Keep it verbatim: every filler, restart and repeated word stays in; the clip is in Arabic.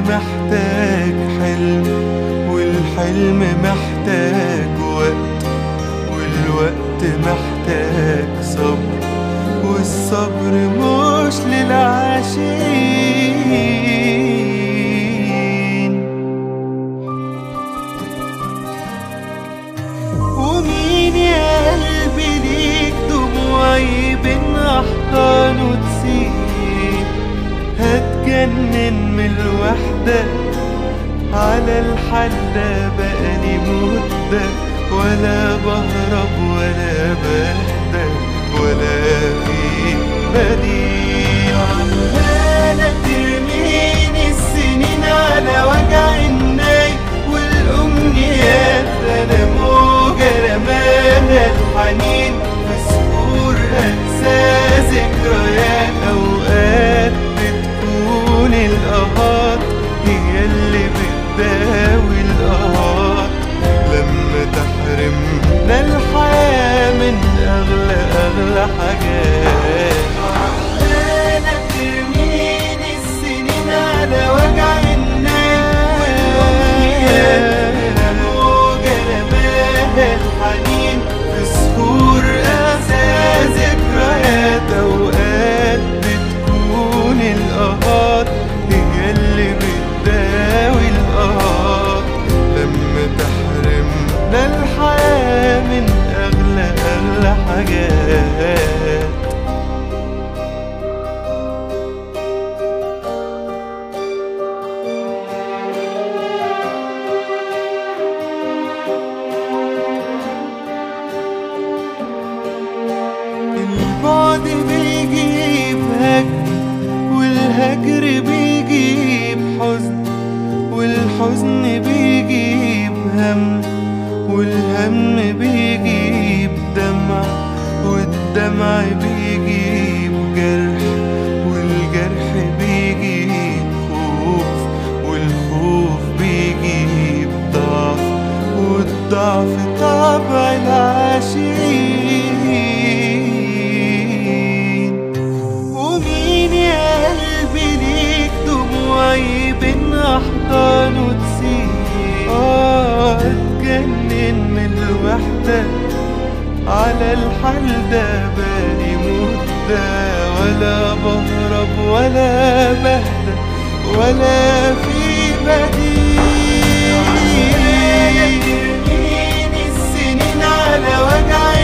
محتاج حلم، والحلم محتاج وقت، والوقت محتاج صبر، والصبر مش للعاشقين. ومين يا قلبي ليك دموعي بين أحضانه تسيب؟ هتجنن من الوحدة على الحال ده بقالي مدة، ولا بهرب ولا بهدى ولا في بديل. عمالة ترميني السنين على وجع الناي والأمنيات، أنا موجة رماها الحنين في صخور أنسى ذكريات. أوقات بتكون القهات هي اللي بتداوي القهات، لما تحرمنا الحياة من أغلى أغلى حاجات. عمالة ترميني السنين على وجع الناس والأمنيات، أنا موجة رماها الحنين في صخور أنسى ذكريات. أوقات بتكون القهات هي اللي بتداوي القهات، لما تحرمنا الحياة من أغلى أغلى حاجات. البعد بيجيب هجر، والهجر بيجيب حزن، والحزن بيجيب هم، والهم بيجيب دمع، والدمع بيجيب جرح، والجرح بيجيب خوف، والخوف بيجيب ضعف، والضعف طبع العاشقين. ومين يا قلبي ليك دموعي بين أحضانه تسيب؟ آه اتجنن من الوحدة على الحال ده بقالي مدة، ولا بهرب ولا بهدى ولا في بديل. ترميني السنين على وجع